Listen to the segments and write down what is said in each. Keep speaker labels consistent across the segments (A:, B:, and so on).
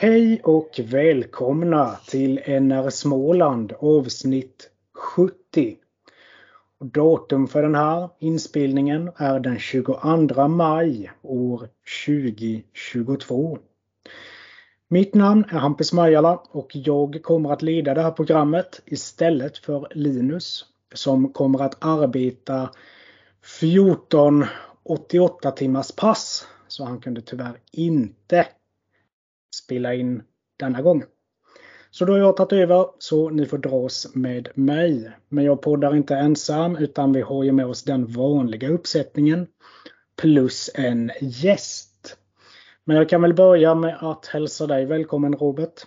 A: Hej och välkomna till NR Småland avsnitt 70. Datum för den här inspelningen är den 22 maj år 2022. Mitt namn är Hampus Majala och jag kommer att leda det här programmet istället för Linus som kommer att arbeta 14 88 timmars pass, så han kunde tyvärr inte spela in denna gång. Så då har jag tagit över, så ni får dras med mig. Men jag poddar inte ensam utan vi har ju med oss den vanliga uppsättningen plus en gäst. Men jag kan väl börja med att hälsa dig välkommen, Robert.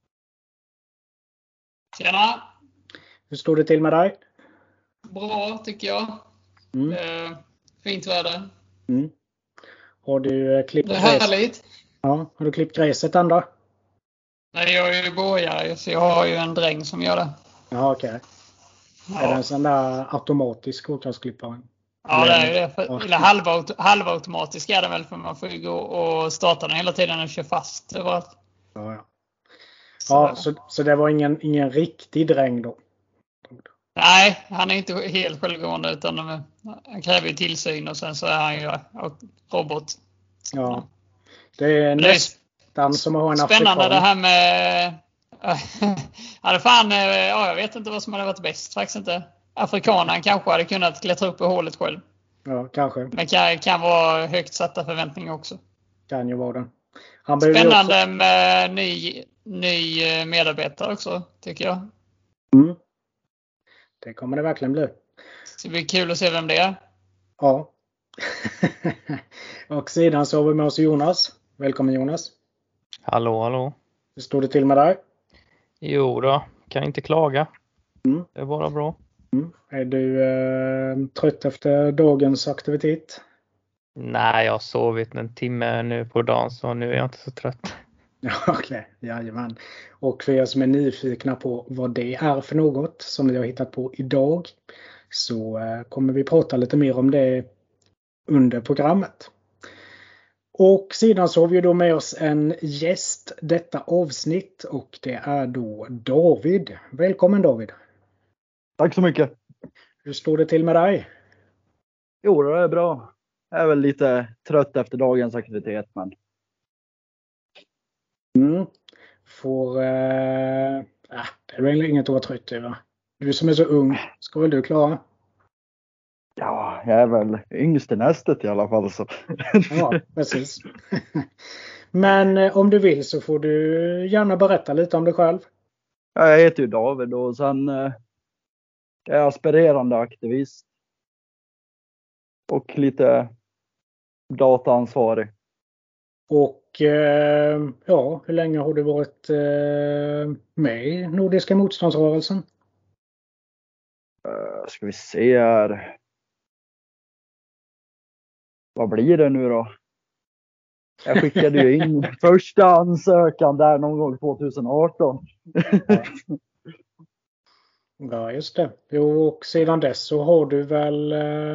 B: Tjena!
A: Hur står det till med dig?
B: Bra tycker jag. Fint väder.
A: Har du klippt
B: det är härligt.
A: Ja, har du klippt gräset ändå?
B: Nej, jag är ju borgare så jag har ju en dräng som gör det.
A: Ja, okej. Ja. Är det en sån där automatisk åkgräsklippare?
B: Ja, det är ju det. Eller halvautomatisk är det väl, för man får ju gå och starta den hela tiden och köra fast överallt.
A: Ja, så det var ingen riktig dräng då?
B: Nej, han är inte helt självgående utan han kräver ju tillsyn och sen så är han ju robot.
A: Ja. Det är nästan som att ha en afrikan.
B: Spännande det här med... jag vet inte vad som hade varit bäst. Faktiskt inte. Afrikanen kanske hade kunnat klättra upp i hålet själv.
A: Ja, kanske.
B: Men kan vara högt satta förväntningar också.
A: Kan ju vara det.
B: Spännande också med ny medarbetare också, tycker jag.
A: Det kommer det verkligen bli.
B: Så det blir kul att se vem det är.
A: Ja. Och sedan så har vi med oss Jonas. Välkommen Jonas.
C: Hallå.
A: Hur står det till med dig?
C: Jo då, kan inte klaga. Det är bara bra.
A: Är du trött efter dagens aktivitet?
C: Nej, jag har sovit en timme nu på dagen så nu är jag inte så trött.
A: Okej, jajamän. Och för er som är nyfikna på vad det är för något som vi har hittat på idag så kommer vi prata lite mer om det under programmet. Och sedan så har vi då med oss en gäst detta avsnitt och det är då David. Välkommen David.
D: Tack så mycket.
A: Hur står det till med dig?
D: Jo, det är bra. Jag är väl lite trött efter dagens aktivitet, men...
A: Det är väl inget att vara trött över. Du som är så ung, ska väl du klara?
D: Ja, jag är väl yngst i nästet i alla fall. Så.
A: Ja, precis. Men om du vill så får du gärna berätta lite om dig själv.
D: Jag heter ju David och sen är jag aspirerande aktivist. Och lite dataansvarig. Och
A: hur länge har du varit med i Nordiska motståndsrörelsen?
D: Ska vi se här. Vad blir det nu då? Jag skickade ju in första ansökan där någon gång 2018.
A: Ja, just det. Jo, och sedan dess så har du väl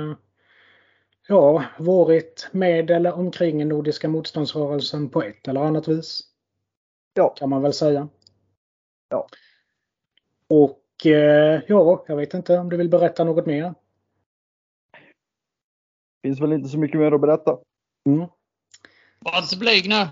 A: varit med eller omkring Nordiska motståndsrörelsen på ett eller annat vis.
D: Ja.
A: Kan man väl säga.
D: Ja.
A: Och jag vet inte om du vill berätta något mer.
D: Finns väl inte så mycket mer att berätta.
B: Var inte blyg nu.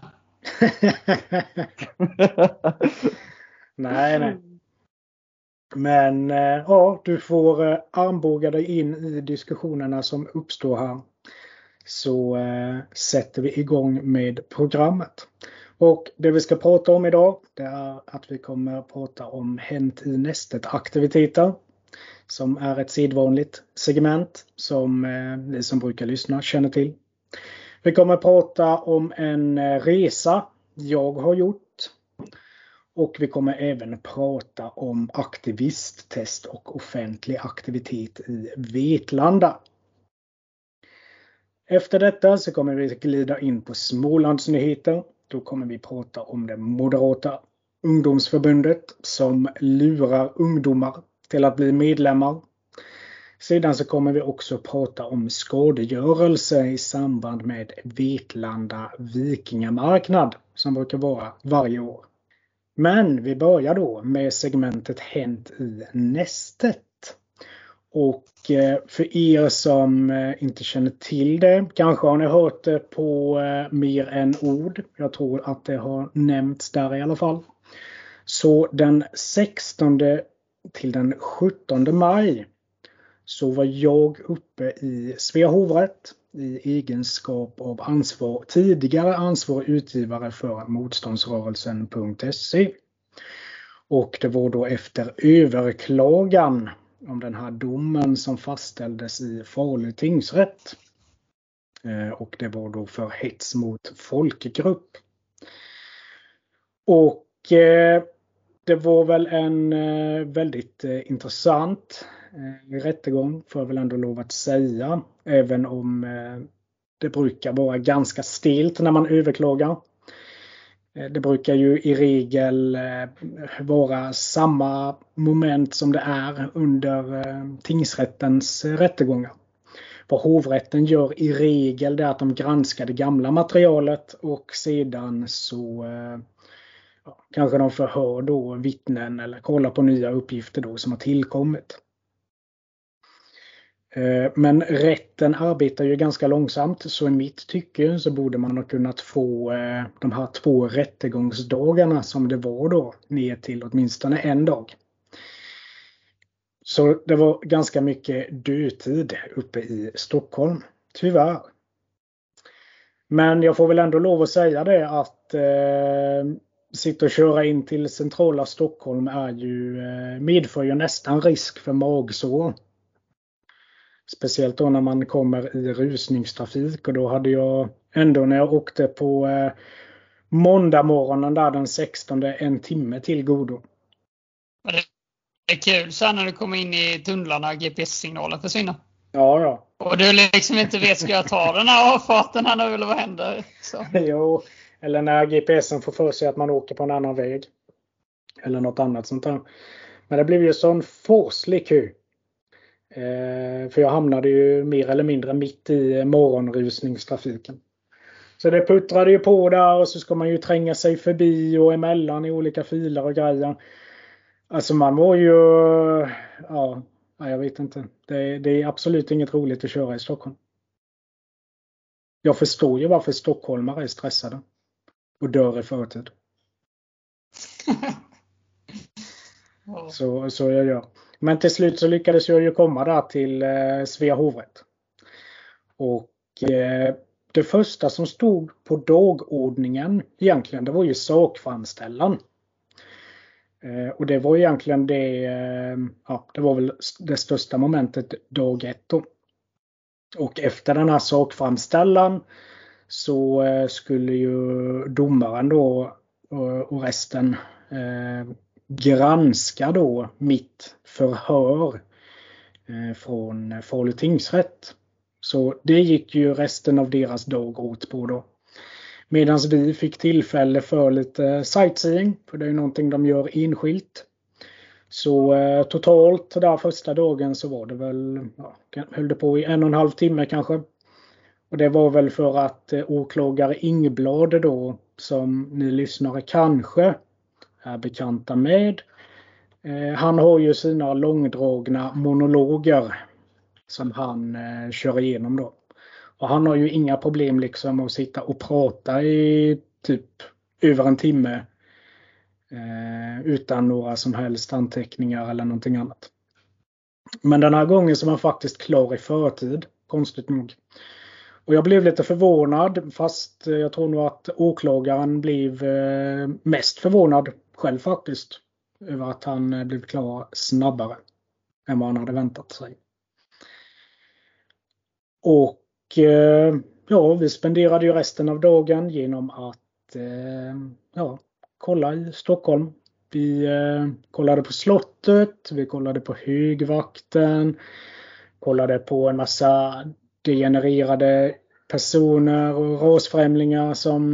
A: Nej. Men du får armbåga dig in i diskussionerna som uppstår här. Så sätter vi igång med programmet. Och det vi ska prata om idag, det är att vi kommer prata om Hänt i nästet-aktiviteter. Som är ett sedvanligt segment som ni som brukar lyssna känner till. Vi kommer prata om en resa jag har gjort. Och vi kommer även prata om aktivisttest och offentlig aktivitet i Vetlanda. Efter detta så kommer vi glida in på Smålandsnyheter. Då kommer vi prata om det moderata ungdomsförbundet som lurar ungdomar till att bli medlemmar. Sedan så kommer vi också prata om skadegörelse i samband med Vetlanda vikingamarknad som brukar vara varje år. Men vi börjar då med segmentet Hänt i nästet. Och för er som inte känner till det, kanske har ni hört det på mer än ord. Jag tror att det har nämnts där i alla fall. Så den 16 till den 17 maj så var jag uppe i Svea hovrätt i egenskap av tidigare ansvarig utgivare för motståndsrörelsen.se. Och det var då efter överklagan om den här domen som fastställdes i Falu tingsrätt. Och det var då för hets mot folkgrupp. Och det var väl en väldigt intressant rättegång, får jag väl ändå lov att säga. Även om det brukar vara ganska stilt när man överklagar. Det brukar ju i regel vara samma moment som det är under tingsrättens rättegångar. Vad hovrätten gör i regel är att de granskar det gamla materialet och sedan så kanske de förhör då vittnen eller kollar på nya uppgifter då som har tillkommit. Men rätten arbetar ju ganska långsamt, så i mitt tycke så borde man ha kunnat få de här 2 rättegångsdagarna som det var då ner till åtminstone en dag. Så det var ganska mycket dödtid uppe i Stockholm, tyvärr. Men jag får väl ändå lov att säga det att sitta och köra in till centrala Stockholm medför ju nästan risk för magsår. Speciellt då när man kommer i rusningstrafik, och då hade jag ändå när jag åkte på måndag morgonen där den 16 en timme till godo.
B: Det är kul sen när du kommer in i tunnlarna och GPS-signalen försvinner.
A: Ja.
B: Och du liksom inte vet, ska jag ta den här avfarten här nu eller vad händer? Så.
A: Jo, eller när GPSen får för sig att man åker på en annan väg. Eller något annat sånt där. Men det blev ju sån forslig kö. För jag hamnade ju mer eller mindre mitt i morgonrusningstrafiken. Så det puttrade ju på där, och så ska man ju tränga sig förbi och emellan i olika filer och grejer. Alltså man var ju, ja jag vet inte. Det är absolut inget roligt att köra i Stockholm. Jag förstår ju varför stockholmare är stressade och dör i förtid. Så jag gör. Men till slut så lyckades jag ju komma där till Svea hovrätt. Och det första som stod på dagordningen egentligen, det var ju sakframställan. Och det var egentligen det var väl det största momentet dag 1 då. Och efter den här sakframställan så skulle ju domaren då och resten granska då mitt förhör från Falu tingsrätt. Så det gick ju resten av deras dag åt på då. Medan vi fick tillfälle för lite sightseeing, för det är ju någonting de gör enskilt. Så totalt där första dagen så var det väl, höll det på i 1,5 timme kanske. Och det var väl för att åklagare Ingblad då, som ni lyssnare kanske är bekanta med. Han har ju sina långdragna monologer som han kör igenom då. Och han har ju inga problem liksom att sitta och prata i typ över en timme utan några som helst anteckningar eller någonting annat. Men den här gången så var han faktiskt klar i förtid, konstigt nog. Och jag blev lite förvånad, fast jag tror nog att åklagaren blev mest förvånad själv faktiskt över att han blev klar snabbare än vad han hade väntat sig. Och vi spenderade ju resten av dagen genom att kolla i Stockholm. Vi kollade på slottet, vi kollade på högvakten, kollade på en massa degenererade personer och rasfrämlingar som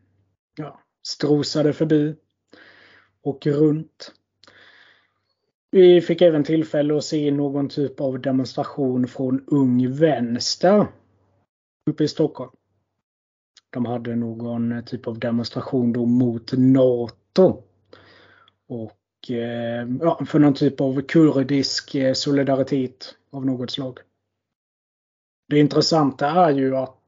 A: strosade förbi och runt. Vi fick även tillfälle att se någon typ av demonstration från Ung Vänster uppe i Stockholm. De hade någon typ av demonstration då mot NATO. Och för någon typ av kurdisk solidaritet av något slag. Det intressanta är ju att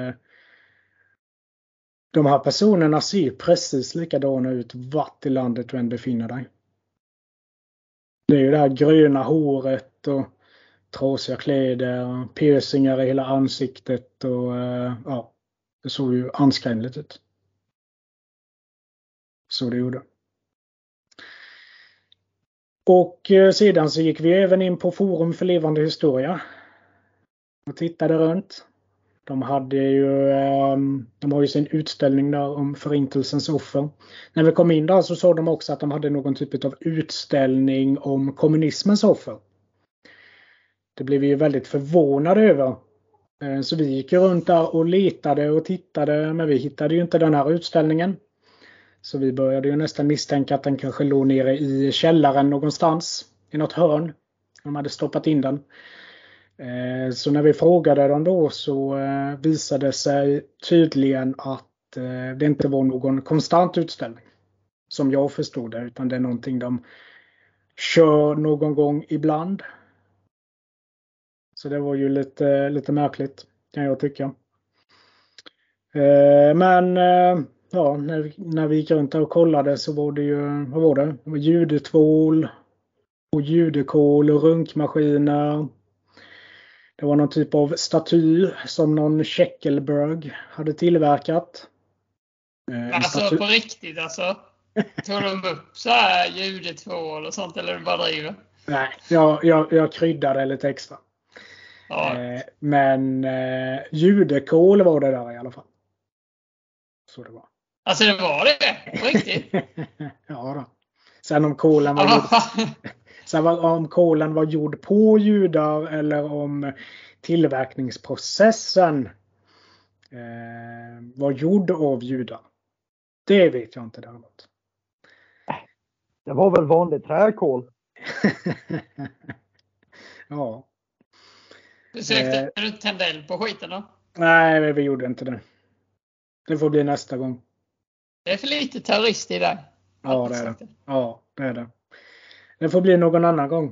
A: de här personerna ser precis likadana ut vart i landet du än befinner dig. Det är ju det här gröna håret och trasiga kläder, piercingar i hela ansiktet och ja, det såg ju anskrämligt ut. Så det gjorde. Och sedan så gick vi även in på Forum för levande historia och tittade runt. De har ju sin utställning där om förintelsens offer. När vi kom in där så sa de också att de hade någon typ av utställning om kommunismens offer. Det blev vi ju väldigt förvånade över. Så vi gick runt där och letade och tittade, men vi hittade ju inte den här utställningen. Så vi började ju nästan misstänka att den kanske låg nere i källaren någonstans. I något hörn. De hade stoppat in den. Så när vi frågade dem då så visade det sig tydligen att det inte var någon konstant utställning. Som jag förstod det, utan det är någonting de kör någon gång ibland. Så det var ju lite märkligt, kan jag tycka. Men ja, när vi gick runt och kollade så var det ju, vad var det? Det var judetvål och judekol och runkmaskiner. Det var någon typ av staty som någon Scheckelberg hade tillverkat.
B: Alltså på riktigt alltså? Tog de upp så här judetvål och sånt eller bara driver?
A: Nej, jag kryddade lite extra. Ja. Men judekol var det där i alla fall. Så det var.
B: Alltså det var det? På riktigt?
A: Ja då. Sen om kolen var gjord på judar eller om tillverkningsprocessen var gjord av judar. Det vet jag inte däremot.
D: Det var väl vanlig träkol?
A: Ja.
B: Försökte du tända eld på skiten då?
A: Nej, vi gjorde inte det. Det får bli nästa gång.
B: Det är för lite terrorist i det.
A: Ja, det är det. Ja, det är det. Det får bli någon annan gång.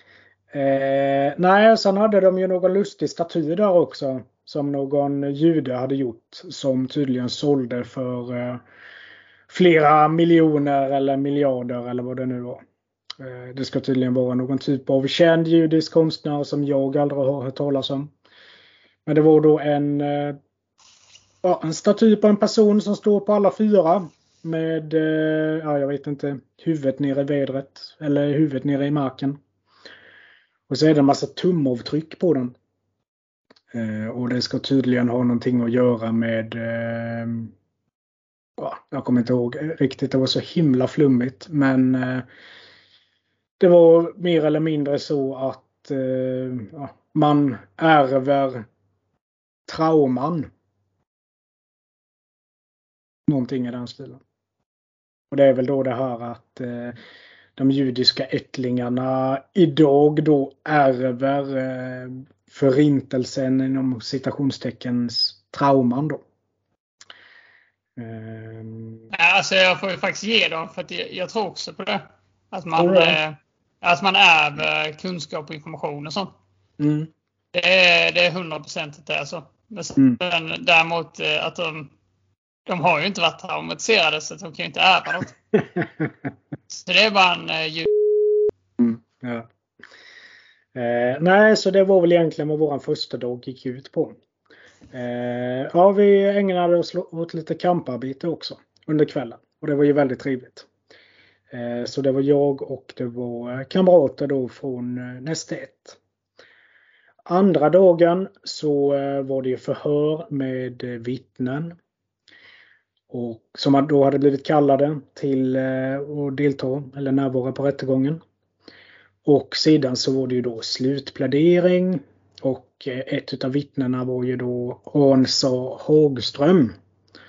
A: Nej, sen hade de ju någon lustig staty där också. Som någon jude hade gjort. Som tydligen sålde för flera miljoner eller miljarder eller vad det nu var. Det ska tydligen vara någon typ av känd judisk konstnär som jag aldrig har hört talas om. Men det var då en staty på en person som står på alla fyra. Med, jag vet inte, huvudet nere i vädret. Eller huvudet nere i marken. Och så är det en massa tumavtryck på den. Och det ska tydligen ha någonting att göra med... jag kommer inte ihåg riktigt, det var så himla flummigt. Men det var mer eller mindre så att man ärver trauman. Någonting i den stilen. Och det är väl då det här att de judiska ättlingarna idag då ärver förintelsen inom citationsteckens trauman då.
B: Alltså jag får ju faktiskt ge dem för att jag tror också på det. Att man ärver kunskap och information och sånt. Mm. Det är 100% det alltså. Men däremot att de har ju inte varit traumatiserade så att de kan ju inte ärva något. Så det är bara en
A: ja. Nej, så det var väl egentligen vad vår första dag gick ut på. Vi ägnade oss åt lite kamparbete också under kvällen. Och det var ju väldigt trevligt. Så det var jag och det var kamrater då från nästa ett. Andra dagen så var det ju förhör med vittnen. Och som då hade blivit kallade till att delta eller närvara på rättegången. Och sedan så var det ju då slutplädering. Och ett av vittnena var ju då Åsa Hagström.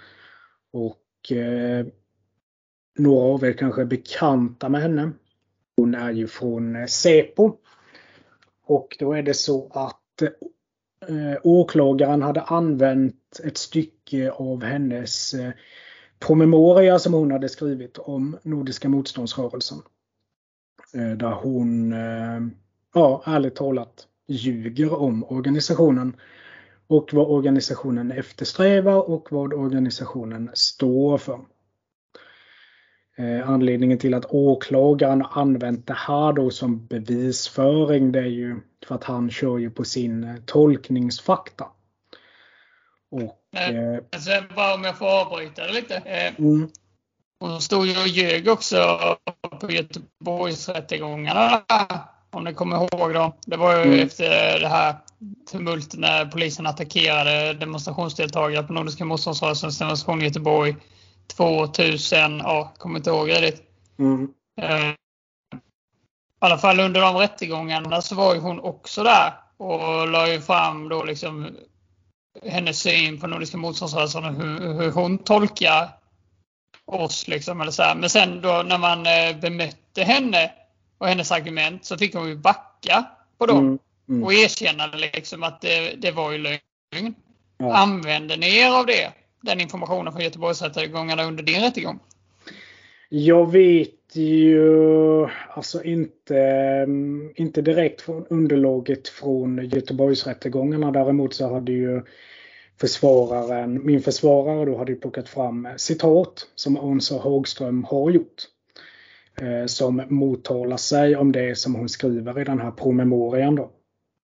A: Och några av er kanske är bekanta med henne. Hon är ju från Säpo. Och då är det så att åklagaren hade använt ett stycke av hennes promemoria som hon hade skrivit om Nordiska motståndsrörelsen. Där hon, ärligt talat, ljuger om organisationen och vad organisationen eftersträvar och vad organisationen står för. Anledningen till att åklagaren har använt det här då som bevisföring, det är ju för att han kör ju på sin tolkningsfakta. Och,
B: bara om jag får avbryta det lite. Hon stod ju och ljög också på Göteborgsrättegångarna, om ni kommer ihåg då. Det var ju efter det här tumultet när polisen attackerade demonstrationsdeltagare på Nordiska motståndsrörelsens demonstration i Göteborg 2000, kommer inte ihåg det. I alla fall under de rättegångarna så var ju hon också där och la ju fram då liksom hennes syn på Nordiska motståndsrörelsen och hur hon tolkar oss liksom, eller så här. Men sen då när man bemötte henne och hennes argument så fick hon ju backa på dem och erkänna liksom att det var ju lögn. Ja. Använde ni er av den informationen från Göteborgsrättegångarna under din rättegång?
A: Jag vet ju alltså inte direkt från underlaget från Göteborgsrättegångarna. Däremot så hade ju min försvarare då hade ju plockat fram citat som Åsa Hagström har gjort. Som mottalar sig om det som hon skriver i den här promemorian då.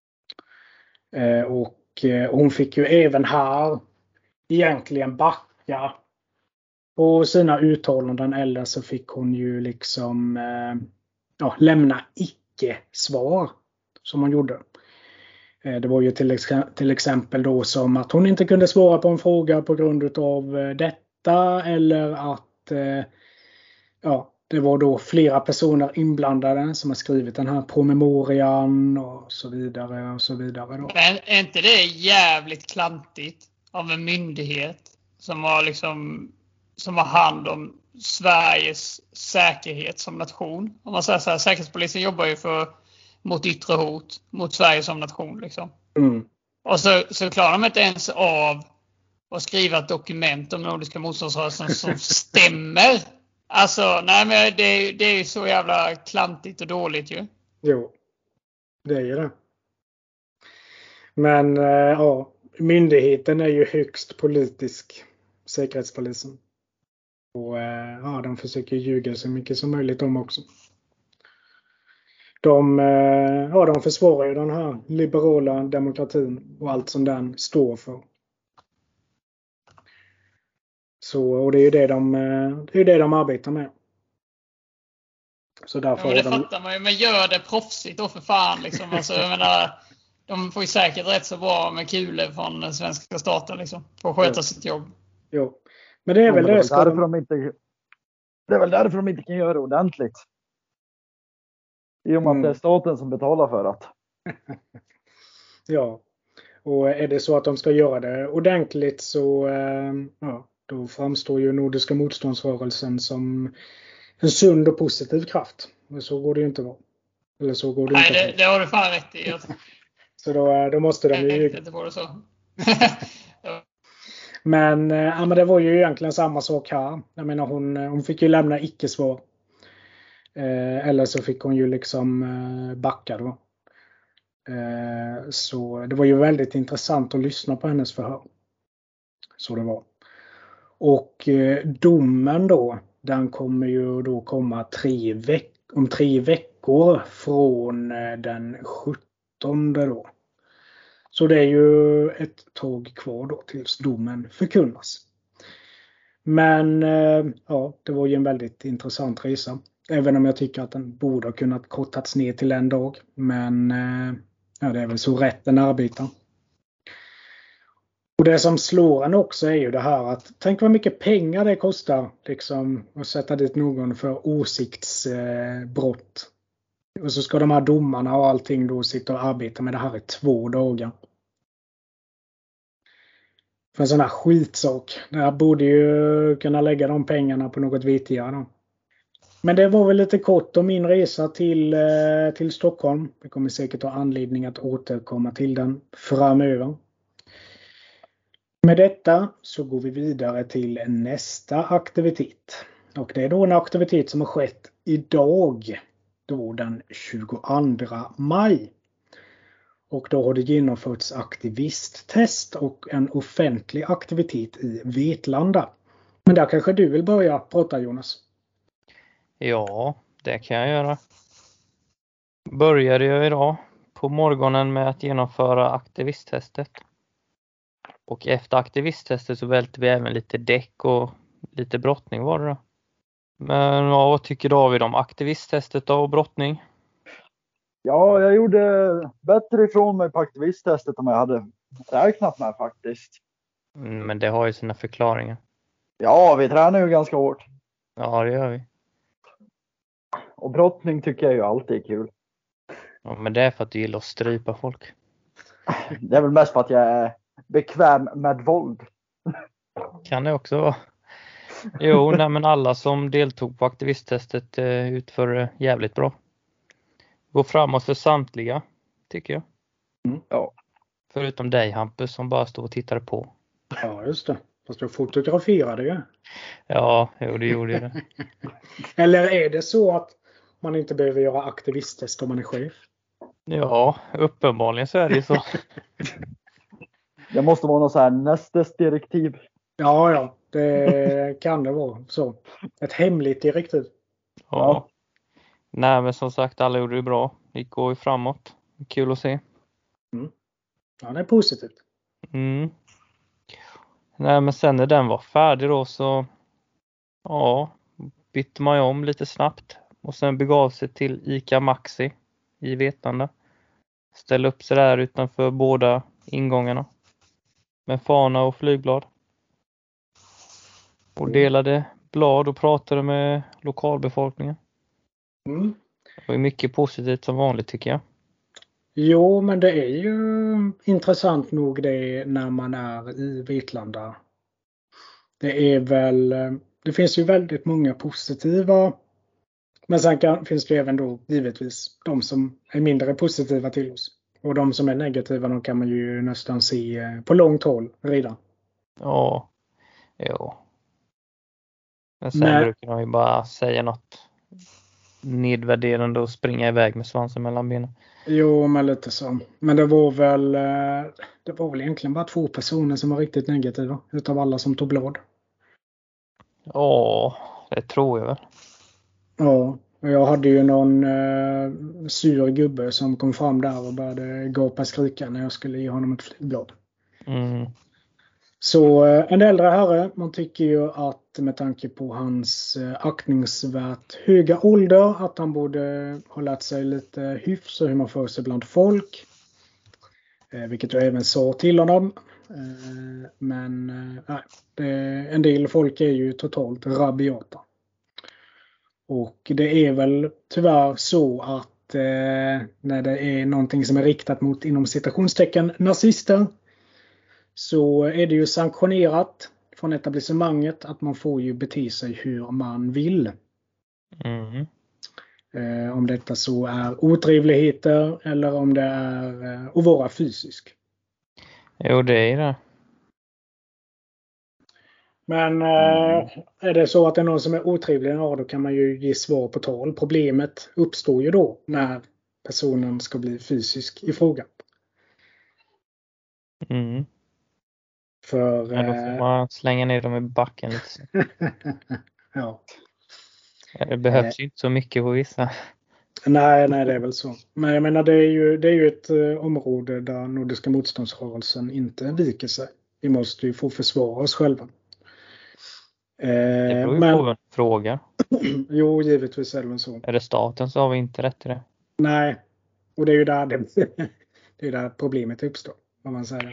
A: Och hon fick ju även här egentligen backa på sina uttalanden, eller så fick hon ju liksom lämna icke-svar som hon gjorde. Det var ju till exempel då som att hon inte kunde svara på en fråga på grund av detta, eller att det var då flera personer inblandade som har skrivit den här promemorian och så vidare och så vidare då.
B: Men är inte det jävligt klantigt av en myndighet som har hand om Sveriges säkerhet som nation? Om man säger så här, Säkerhetspolisen jobbar ju mot yttre hot mot Sverige som nation liksom. Och så klarar de inte ens av att skriva ett dokument om Nordiska motståndsrörelsen som stämmer. Alltså, nej men det är ju så jävla klantigt och dåligt ju.
A: Jo, det är ju det. Men myndigheten är ju högst politisk, Säkerhetspolisen. Och de försöker ljuga så mycket som möjligt om också. De försvarar ju den här liberala demokratin och allt som den står för. Så, och det är ju det de arbetar med. Så därför
B: det fattar man ju, men gör det proffsigt då för fan liksom. Alltså, jag menar, de får ju säkert rätt så bra med kulor från den svenska staten liksom, för att sköta sitt jobb.
A: Jo. Men det är väl
D: det är väl därför de inte kan göra det ordentligt. I och med att det är staten som betalar för det.
A: Ja. Och är det så att de ska göra det ordentligt så då framstår ju Nordiska motståndsrörelsen som en sund och positiv kraft. Men så går det ju inte vara. Eller så går det inte.
B: Nej, det har du fan rätt i.
A: Så då måste de ju...
B: inte på det så.
A: Men det var ju egentligen samma sak här. Jag menar hon fick ju lämna icke-svar. Eller så fick hon ju liksom backa då. Så det var ju väldigt intressant att lyssna på hennes förhör. Så det var. Och domen då, den kommer ju då komma om 3 veckor från den 17 då. Så det är ju ett tag kvar då tills domen förkunnas. Men det var ju en väldigt intressant resa. Även om jag tycker att den borde ha kunnat kortats ner till en dag. Men det är väl så rätten arbetar. Och det som slår en också är ju det här att tänk vad mycket pengar det kostar liksom, att sätta dit någon för åsiktsbrott. Och så ska de här domarna och allting då sitta och arbeta med det här i 2 dagar. För en sån här skitsak. Där borde ju kunna lägga de pengarna på något vitigare då. Men det var väl lite kort om min resa till Stockholm. Vi kommer säkert ha anledning att återkomma till den framöver. Med detta så går vi vidare till nästa aktivitet. Och det är då en aktivitet som har skett idag, då den 22 maj. Och då har det genomförts aktivisttest och en offentlig aktivitet i Vetlanda. Men där kanske du vill börja prata, Jonas?
C: Ja, det kan jag göra. Började jag idag på morgonen med att genomföra aktivisttestet. Och efter aktivisttestet så välte vi även lite däck och lite brottning var det då. Men ja, vad tycker David om aktivisttestet då och brottning?
D: Ja, jag gjorde bättre ifrån mig på aktivisttestet än jag hade räknat med faktiskt.
C: Men det har ju sina förklaringar.
D: Ja, vi tränar ju ganska hårt.
C: Ja, det gör vi.
D: Och brottning tycker jag ju alltid är kul.
C: Ja, men det är för att du gillar att strypa folk.
D: Det är väl mest för att jag är bekväm med våld.
C: Kan det också vara. Jo, nej, men alla som deltog på aktivisttestet utför jävligt bra. Går framåt för samtliga, tycker jag.
D: Ja.
C: Förutom dig, Hampus, som bara stod och tittade på.
A: Ja, just det. Fast du fotograferade ju.
C: Ja, jo, det gjorde jag det.
A: Eller är det så att man inte behöver göra aktivisttest om man är chef?
C: Ja, uppenbarligen så är det ju så.
D: Det måste vara något så här nästes direktiv.
A: Ja, det kan det vara så. Ett hemligt direktiv.
C: Ja. Nej, men som sagt, alla gjorde det bra. Det går ju framåt. Kul att se.
A: Ja, det är positivt.
C: Nej, men sen när den var färdig då så bytte man ju om lite snabbt. Och sen begav sig till ICA Maxi i Vetlanda. Ställde upp sig där utanför båda ingångarna. Med fana och flygblad. Och delade blad och pratade med lokalbefolkningen. Det var mycket positivt som vanligt tycker jag.
A: Jo, men det är ju intressant nog det när man är i Vetlanda. Det finns ju väldigt många positiva. Men sen finns det även då givetvis de som är mindre positiva till oss. Och de som är negativa, de kan man ju nästan se på långt håll redan.
C: Ja, jo. Men sen brukar de ju bara säga något nedvärderande och springa iväg med svansen mellan benen.
A: Jo, men lite så. Men det var väl egentligen bara 2 personer som var riktigt negativa utav alla som tog blad.
C: Ja, det tror jag väl.
A: Ja, och jag hade ju någon sur gubbe som kom fram där och började gapa skrika när jag skulle ge honom ett flygblad. Så en äldre herre, man tycker ju att med tanke på hans aktningsvärt höga ålder att han borde ha lärt sig lite hyfs och hur man för sig bland folk. Vilket jag även sa till honom. Men en del folk är ju totalt rabiata. Och det är väl tyvärr så att när det är någonting som är riktat mot inom citationstecken nazister så är det ju sanktionerat från etablissemanget att man får ju bete sig hur man vill. Om detta så är otrevligheter eller om det är att vara fysisk.
C: Jo, det är det.
A: Men är det så att det är någon som är otrevlig, då kan man ju ge svar på tal. Problemet uppstår ju då när personen ska bli fysisk i frågan. För,
C: då får man slänga ner dem i backen lite.
A: Ja.
C: Det behövs ju inte så mycket på vissa.
A: Nej, det är väl så. Men jag menar, det är ju ett område där Nordiska motståndsrörelsen inte viker sig. Vi måste ju få försvara oss själva.
C: Det beror ju på en fråga.
A: Jo, givetvis är det väl så.
C: Är det staten så har vi inte rätt till det.
A: Nej, och det är ju där problemet uppstår, om man säger.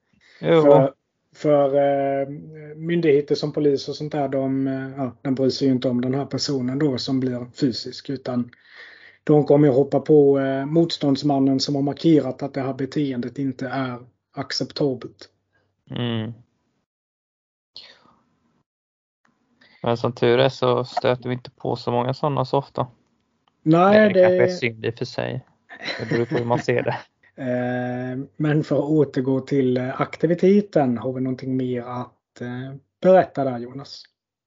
A: För myndigheter som polis och sånt där, de bryr sig ju inte om den här personen då som blir fysisk, utan de kommer att hoppa på motståndsmannen som har markerat att det här beteendet inte är acceptabelt.
C: Men som tur är så stöter vi inte på så många sådana så ofta.
A: Nej,
C: det kanske är synd i för sig. Det beror på hur man ser det.
A: Men för att återgå till aktiviteten, har vi någonting mer att berätta där, Jonas?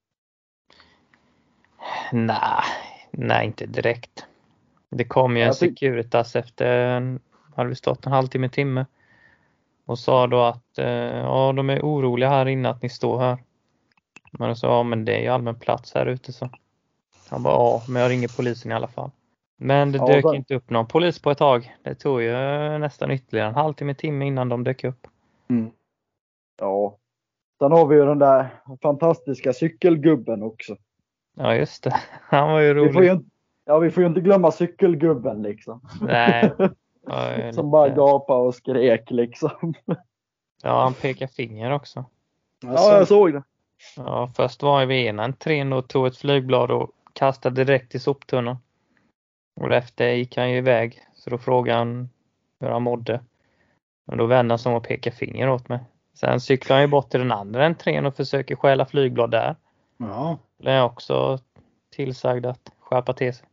C: Nej, inte direkt. Det kom ju en Securitas efter, hade vi stått en timme och sa då att de är oroliga här inne att ni står här. Men så men det är ju allmän plats här ute så. Han bara men jag ringer polisen i alla fall. Men det dök inte upp någon polis på ett tag. Det tog ju nästan ytterligare en timme innan de dök upp.
D: Mm. Ja. Sen har vi ju den där fantastiska cykelgubben också.
C: Ja just det. Han var ju rolig.
D: Vi får ju inte glömma cykelgubben liksom.
C: Nej.
D: Som bara gapade och skrek liksom.
C: Ja, han pekar finger också.
D: Ja, jag såg det.
C: Ja, först var vi ena entrén och tog ett flygblad och kastade direkt i soptunnan. Och efter gick han ju iväg. Så då frågade han hur han mådde. Och då vände han som och pekade finger åt mig. Sen cyklade han ju bort till den andra entrén och försöker stjäla flygblad där.
A: Ja.
C: Det är också tillsagd att skärpa till sig.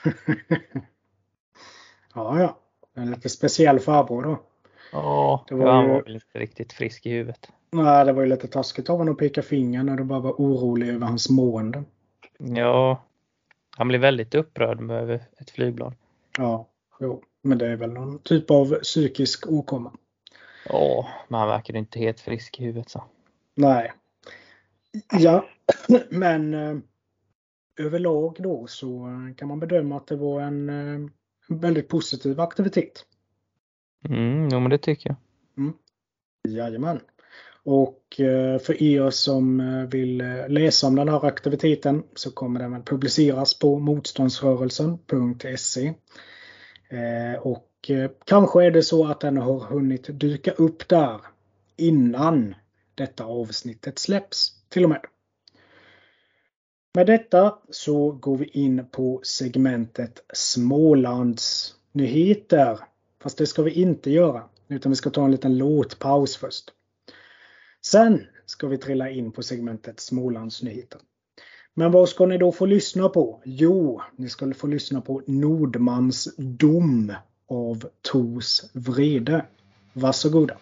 A: Ja. En lite speciell farbror då.
C: Ja, han var väl inte riktigt frisk i huvudet.
A: Nej, det var ju lite taskigt av honom att peka finger när du bara var orolig över hans mående.
C: Ja, han blev väldigt upprörd över ett flygblad.
A: Ja, men det är väl någon typ av psykisk åkomma.
C: Ja, men han verkar inte helt frisk i huvudet så.
A: Nej. Ja, men överlag då så kan man bedöma att det var en väldigt positiv aktivitet.
C: Men det tycker jag.
A: Jajamän. Och för er som vill läsa om den här aktiviteten så kommer den publiceras på motståndsrörelsen.se. Och kanske är det så att den har hunnit dyka upp där innan detta avsnittet släpps till och med. Med detta så går vi in på segmentet Smålands nyheter. Fast det ska vi inte göra, utan vi ska ta en liten låtpaus först. Sen ska vi trilla in på segmentet Smålands nyheter. Men vad ska ni då få lyssna på? Jo, ni ska få lyssna på Nordmans dom av Tors vrede. Varsågoda.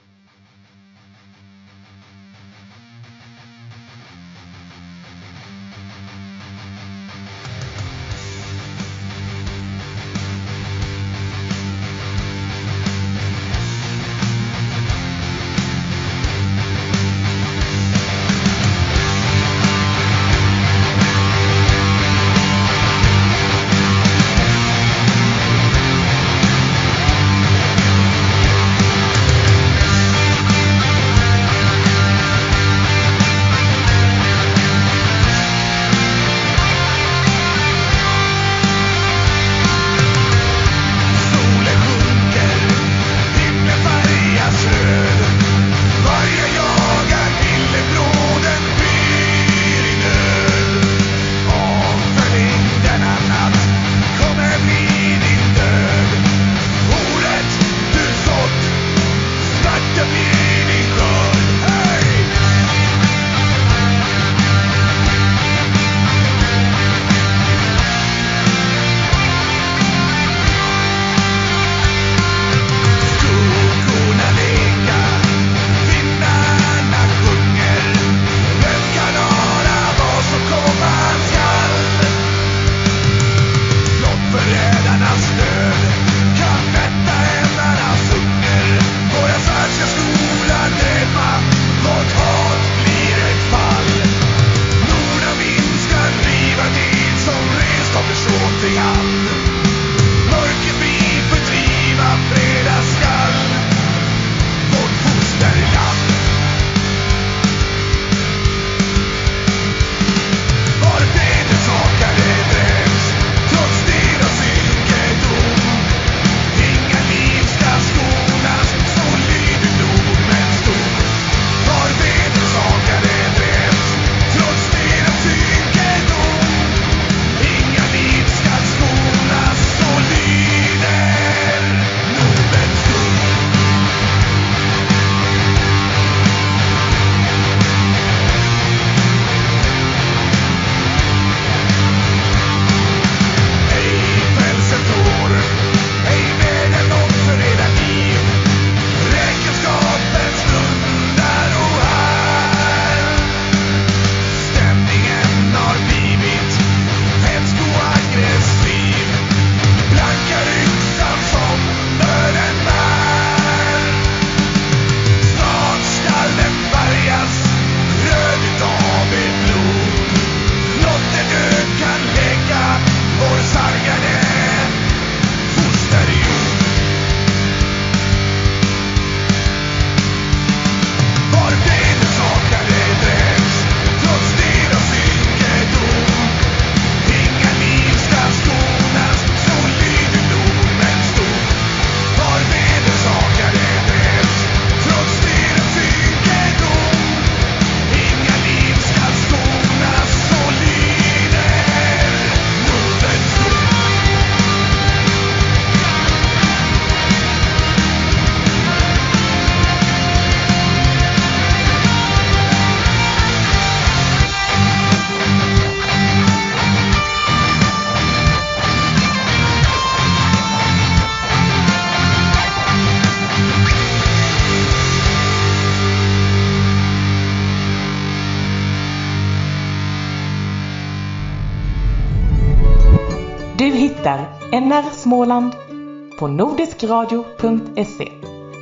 E: Du hittar NR Småland på nordiskradio.se.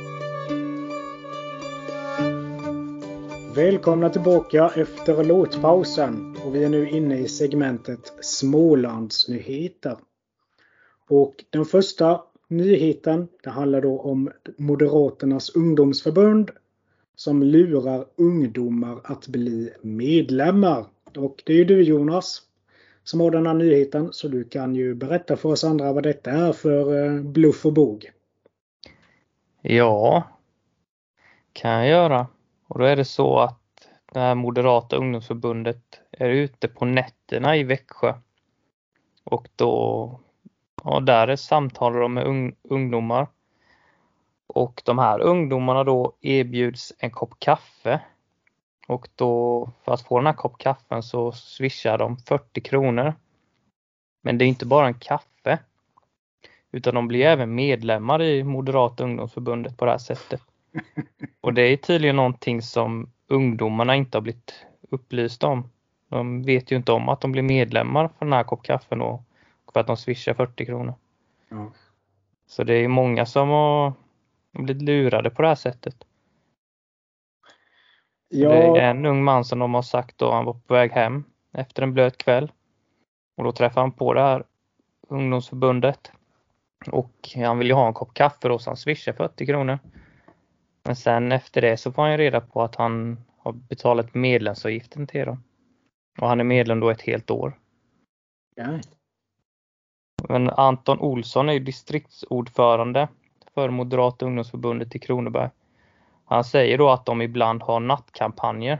A: Välkomna tillbaka efter låtpausen och vi är nu inne i segmentet Smålandsnyheter. Och den första nyheten, det handlar då om Moderaternas ungdomsförbund som lurar ungdomar att bli medlemmar. Och det är ju du, Jonas, som har den här nyheten, så du kan ju berätta för oss andra vad detta är för bluff och båg.
C: Ja, kan jag göra. Och då är det så att det här Moderata ungdomsförbundet är ute på nätterna i Växjö. Och då, där är samtalar de med ungdomar. Och de här ungdomarna då erbjuds en kopp kaffe. Och då, för att få den här kopp kaffen så swishar de 40 kronor. Men det är inte bara en kaffe. Utan de blir även medlemmar i Moderata ungdomsförbundet på det här sättet. Och det är tydligen någonting som ungdomarna inte har blivit upplysta om. De vet ju inte om att de blir medlemmar för den här kopp kaffen och för att de swishar 40 kronor.
A: Ja.
C: Så det är många som har blivit lurade på det här sättet.
A: Ja.
C: Det är en ung man som de har sagt då, han var på väg hem efter en blöt kväll. Och då träffade han på det här ungdomsförbundet. Och han vill ju ha en kopp kaffe då, så han swishar 40 kronor. Men sen efter det så får han ju reda på att han har betalat medlemsavgiften till dem. Och han är medlem då ett helt år.
A: Ja.
C: Men Anton Olsson är ju distriktsordförande för Moderata ungdomsförbundet i Kronoberg. Han säger då att de ibland har nattkampanjer.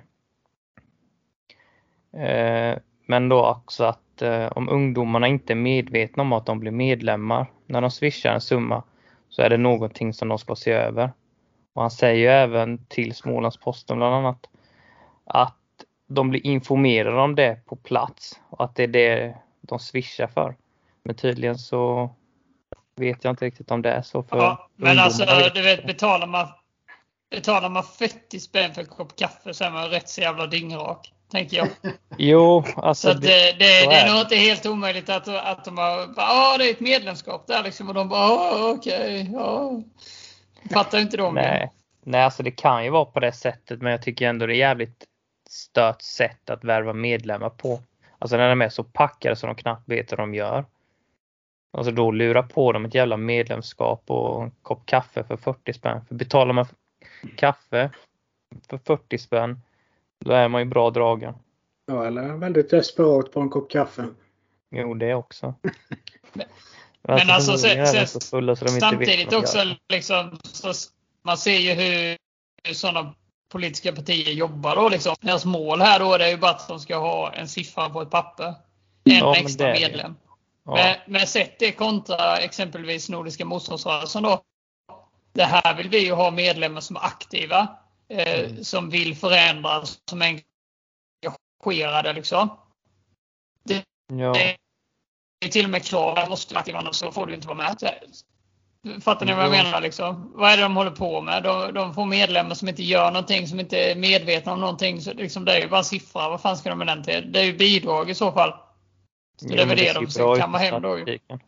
C: Men då också att om ungdomarna inte är medvetna om att de blir medlemmar när de swishar en summa, så är det någonting som de ska se över. Och han säger ju även till Smålandsposten bland annat att de blir informerade om det på plats och att det är det de swishar för. Men tydligen så vet jag inte riktigt om det är så för
B: ja, men alltså du vet,
C: betalar
B: man 40 spänn för en kopp kaffe så är man rätt så jävla dingrak, tänker jag.
C: Jo, alltså
B: så det är nog inte helt omöjligt att de har det är ett medlemskap där liksom, och de bara okej. Fattar inte de det?
C: Nej, alltså det kan ju vara på det sättet, men jag tycker ändå det är jävligt stört sätt att värva medlemmar på. Alltså när de är så packade så de knappt vet vad de gör. Alltså då lura på dem ett jävla medlemskap och en kopp kaffe för 40 spänn. För betalar man kaffe för 40 spänn, då är man ju bra dragen.
A: Ja, eller väldigt desperat på en kopp kaffe.
C: Jo, det också.
B: Men alltså
C: samtidigt
B: också liksom, så man ser ju hur sådana politiska partier jobbar då liksom. Deras mål här då är ju bara att de ska ha en siffra på ett papper. En extra medlem. Ja. Men sätt det kontra exempelvis Nordiska motståndsrörelsen då. Det här vill vi ju ha medlemmar som är aktiva. Som vill förändra, som är engagerade liksom. Det är till och med krav att måste aktiva, så får du inte vara med. Fattar ni vad jag menar liksom? Vad är det de håller på med? De får medlemmar som inte gör någonting, som inte är medvetna om någonting. Så liksom, det är ju bara siffra. Vad fan ska de med den till? Det är ju bidrag i så fall. Så det är väl det de ska kamma hem då.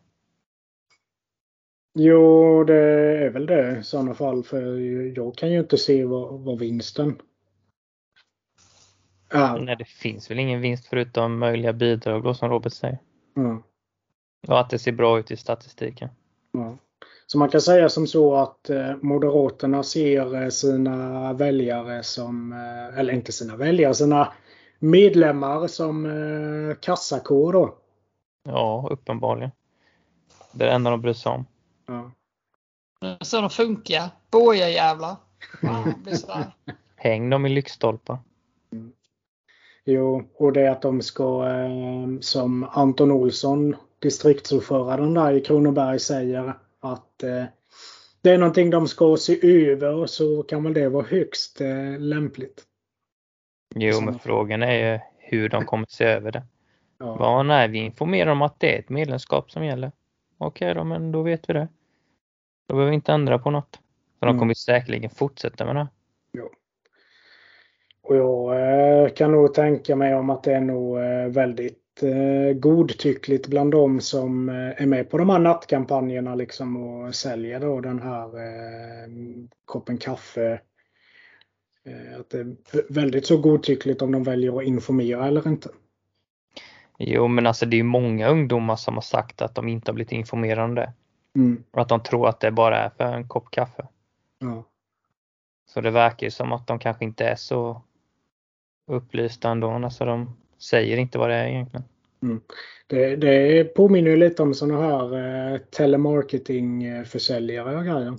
A: Jo, det är väl det i sådana fall. För jag kan ju inte se vad vinsten är.
C: Nej, det finns väl ingen vinst förutom möjliga bidrag då, som Robert säger.
A: Mm.
C: Och att det ser bra ut i statistiken.
A: Ja. Så man kan säga som så att Moderaterna ser sina väljare som, eller inte sina väljare, sina medlemmar som kassakår då.
C: Ja, uppenbarligen. Det är det enda de bryr sig om.
A: Ja.
B: Så de funkar. Boja jävlar.
C: Häng dem i lyktstolpar.
A: Mm. Jo, och det är att de ska, som Anton Olsson, distriktsordföranden där i Kronoberg, säger att det är någonting de ska se över, och så kan väl det vara högst lämpligt.
C: Jo, men frågan är ju hur de kommer se över det.
A: Ja.
C: Nej, vi informerar om att det är ett medlemskap som gäller. Okej då, men då vet vi det. Då behöver vi inte ändra på något. Så de kommer säkerligen fortsätta med det.
A: Jo. Och jag kan nog tänka mig om att det är nog väldigt godtyckligt bland de som är med på de här nattkampanjerna liksom och säljer då den här koppen kaffe. Att det är väldigt så godtyckligt om de väljer att informera eller inte.
C: Jo, men alltså det är många ungdomar som har sagt att de inte har blivit informerade om det. Och att de tror att det bara är för en kopp kaffe.
A: Ja.
C: Så det verkar ju som att de kanske inte är så upplysta ändå. Alltså de säger inte vad det är egentligen.
A: Det påminner ju lite om sådana här telemarketing-försäljare och grejer.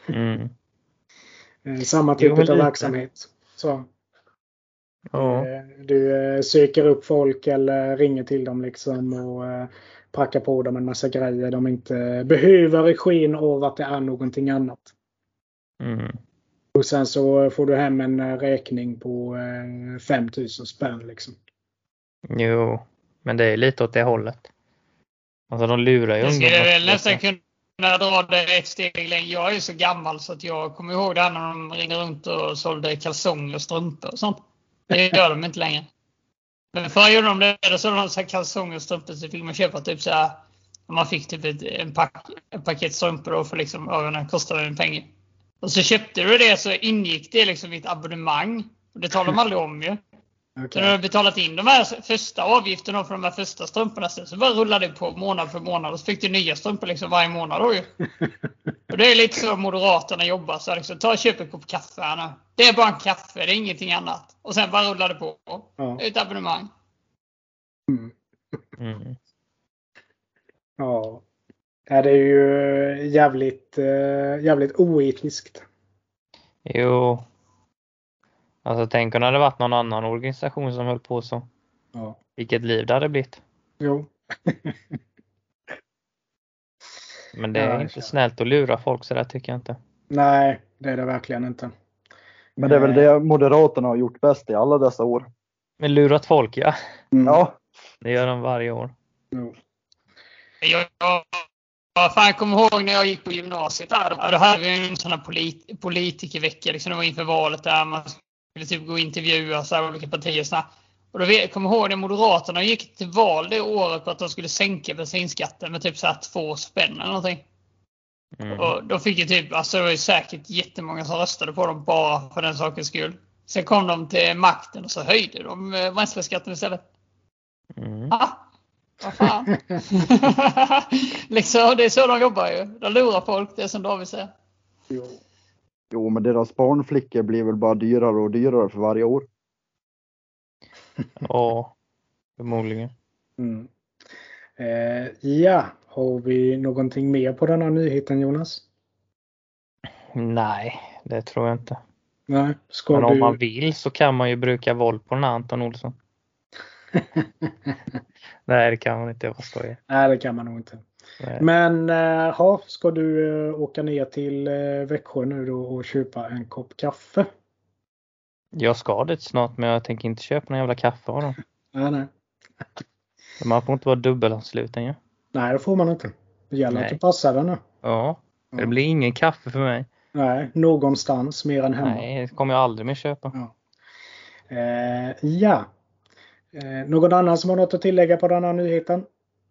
A: Samma typ av verksamhet. Så.
C: Ja.
A: Du söker upp folk eller ringer till dem liksom och prackar på dem en massa grejer de inte behöver i sken av att det är någonting annat. Och sen så får du hem en räkning på 5 000 spänn liksom.
C: Jo, men det är lite åt det hållet. Alltså de lurar ju ungdomar.
B: Jag skulle väl nästan kunna dra det ett steg längre. Jag är ju så gammal så att jag kommer ihåg det när de ringde runt och sålde kalsonger och strumpor och sånt. Det gör de inte längre. Men förr gjorde de det, så sålde de så kalsonger och strumpor, så fick man köpa typ så här. Man fick typ en paket strumpor och för liksom ögonen kostade en pengar. Och så köpte du det, så ingick det liksom i ett abonnemang. Och det talade de aldrig om ju. Okay. Så när du har betalat in de här första avgifterna för de här första strumporna, så bara rullade det på månad för månad. Och så fick du nya strumpor liksom varje månad då ju. Och det är lite så Moderaterna jobbar. Så liksom, ta och köp en kopp kaffe här nu. Det är bara en kaffe, det är ingenting annat. Och sen bara rullar det på. Ja. Ett abonnemang.
A: Ja. Det är ju jävligt oetiskt.
C: Jo. Alltså tänk om det hade varit någon annan organisation som höll på så.
A: Ja.
C: Vilket liv det hade blivit.
A: Jo.
C: Men det är inte snällt att lura folk så där, tycker jag inte.
A: Nej, det är det verkligen inte.
D: Men det är väl det Moderaterna har gjort bäst i alla dessa år.
C: Men lurat folk, ja.
D: Ja.
C: Det gör de varje år.
A: Jo.
B: Jag kommer ihåg när jag gick på gymnasiet där. Då hade vi en sån här politikervecka liksom, det var inför valet där man skulle typ gå och intervjua så här olika partier. Och då kommer jag ihåg när Moderaterna gick till val det året på att de skulle sänka bensinskatten med typ så här 2 spänn eller någonting. Och då fick ju typ, alltså det var ju säkert jättemånga som röstade på dem bara för den sakens skull. Sen kom de till makten och så höjde de bränsleskatten istället. Vad fan. Liksom, det är så de jobbar ju. De lurar folk, det är som David säger.
D: Jo, men deras barnflickor blir väl bara dyrare och dyrare för varje år.
C: Ja, förmodligen.
A: Ja, har vi någonting mer på den här nyheten, Jonas?
C: Nej, det tror jag inte.
A: Nej,
C: men om man vill så kan man ju bruka våld på den här Anton Olsson. Nej, det kan man inte. Jag förstår det.
A: Nej, det kan man nog inte. Nej. Men ska du åka ner till Växjö nu då och köpa en kopp kaffe?
C: Jag ska dit snart, men jag tänker inte köpa någon jävla kaffe av dem.
A: Nej.
C: Man får inte vara dubbelansluten, ja.
A: Nej, det får man inte. Det gäller att du passar den nu.
C: Ja, det blir ingen kaffe för mig.
A: Nej, någonstans mer än hemma.
C: Nej, det kommer jag aldrig mer köpa.
A: Ja. Någon annan som har något att tillägga på den här nyheten?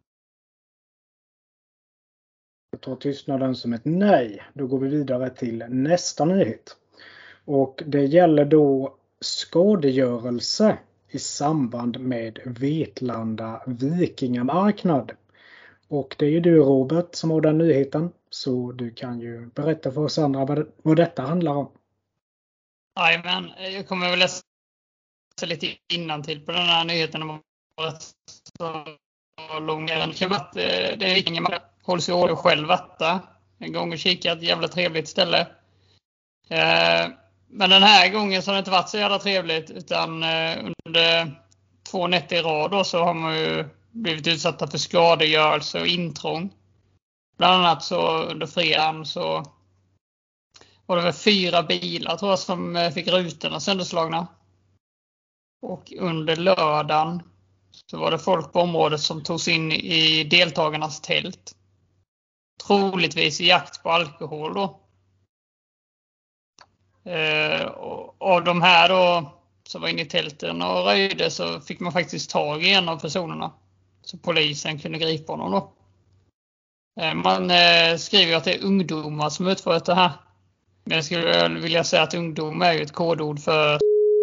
A: Jag tar tystnaden som ett nej. Då går vi vidare till nästa nyhet. Och det gäller då skadegörelse i samband med Vetlanda vikingamarknad. Och det är ju du, Robert, som har den nyheten. Så du kan ju berätta för oss andra vad detta handlar om.
B: Nej, men jag kommer väl läsa lite innantill på den här nyheten om så lång. Det är vikingamarknad. Hålls i år själv en gång och kika, ett jävla trevligt ställe. Men den här gången så har det inte varit så jävla trevligt, utan under 2 nätter i rad då, så har man ju blivit utsatta för skadegörelse och intrång. Bland annat så under fredagen så var det väl 4 bilar tror jag som fick rutorna sönderslagna. Och under lördagen så var det folk på området som togs in i deltagarnas tält. Troligtvis i jakt på alkohol då. Och av de här då som var inne i tälten och röjde, så fick man faktiskt tag i en av personerna. Så polisen kunde gripa honom då. Man skriver att det är ungdomar som utfört det här. Men jag skulle vilja säga att ungdom är ju ett kodord för...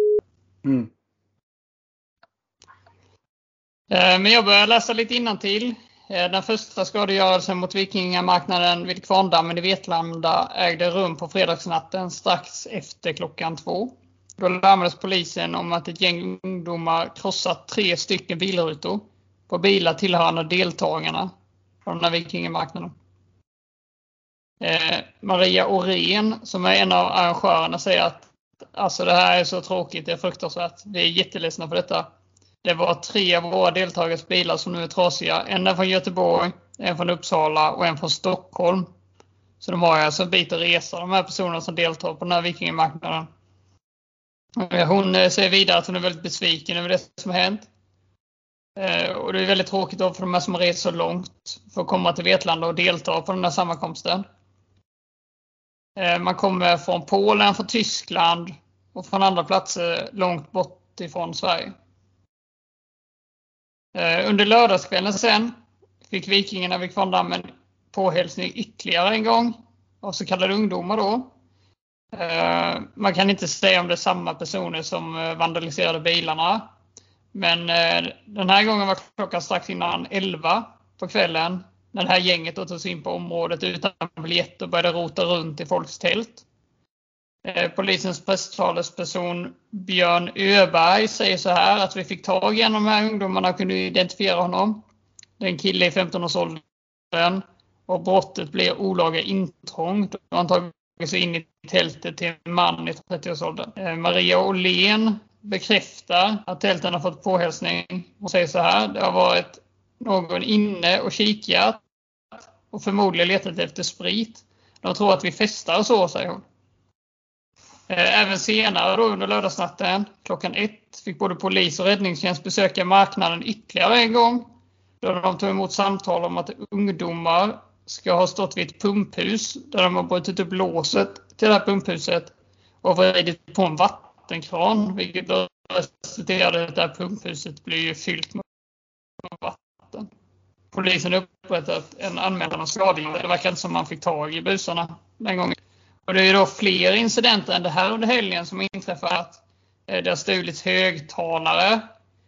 B: Men jag börjar läsa lite innantill. Den första skadegörelsen mot Vikingamarknaden vid Kvarndammen i Vetlanda ägde rum på fredagsnatten strax efter klockan 2. Då larmades polisen om att ett gäng ungdomar krossat 3 stycken bilrutor på bilar tillhörande deltagarna på den här Vikingamarknaden. Maria Åhrén, som är en av arrangörerna, säger att alltså det här är så tråkigt, det är fruktansvärt. Vi är jätteledsna för detta. Det var 3 av våra deltagares bilar som nu är trasiga. En är från Göteborg, en från Uppsala och en från Stockholm. Så de har alltså en bit att resa, de här personerna som deltar på den här Vikingamarknaden. Hon säger vidare att hon är väldigt besviken över det som har hänt. Och det är väldigt tråkigt för de här som har rest så långt för att komma till Vetlanda och delta på den här sammankomsten. Man kommer från Polen, från Tyskland och från andra platser långt bort ifrån Sverige. Under lördagskvällen sen fick vikingarna vid Kvarndammen påhälsning ytterligare en gång av så kallade ungdomar då. Man kan inte säga om det är samma personer som vandaliserade bilarna. Men den här gången var klockan strax innan 11 på kvällen. När det här gänget tog sig in på området utan biljett och började rota runt i folks tält. Polisens presstalesperson Björn Öberg säger så här att vi fick tag i en av de här ungdomarna och kunde identifiera honom. Det är en kille i 15-årsåldern och brottet blir olaga intrång då han tagit sig in i tältet till en man i 30-årsåldern. Maria Åhlén bekräftar att tälten har fått påhälsning och säger så här: det har varit någon inne och kikat och förmodligen letat efter sprit. De tror att vi festar och så, säger hon. Även senare då under lördagsnatten klockan 1 fick både polis och räddningstjänst besöka marknaden ytterligare en gång. Då de tog emot samtal om att ungdomar ska ha stått vid ett pumphus där de har brutit upp låset till det här pumphuset och vridit på en vattenkran, vilket då resulterade i att det här pumphuset blir fyllt med vatten. Polisen upprättat en anmälan av skadegörelse. Det verkar inte som man fick tag i busarna den gången. Och det är då fler incidenter än det här under helgen som inträffat. Det har stulits högtalare